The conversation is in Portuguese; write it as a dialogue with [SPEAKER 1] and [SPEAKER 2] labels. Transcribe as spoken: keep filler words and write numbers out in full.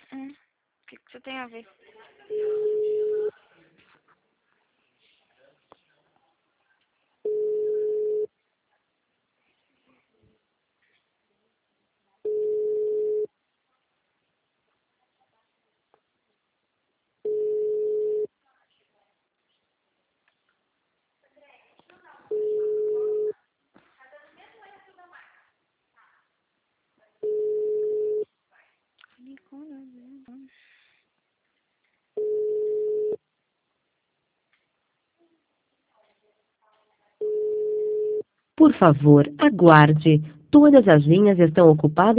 [SPEAKER 1] Hum, o que, que você tem a ver?
[SPEAKER 2] Por favor, aguarde. Todas as linhas estão ocupadas.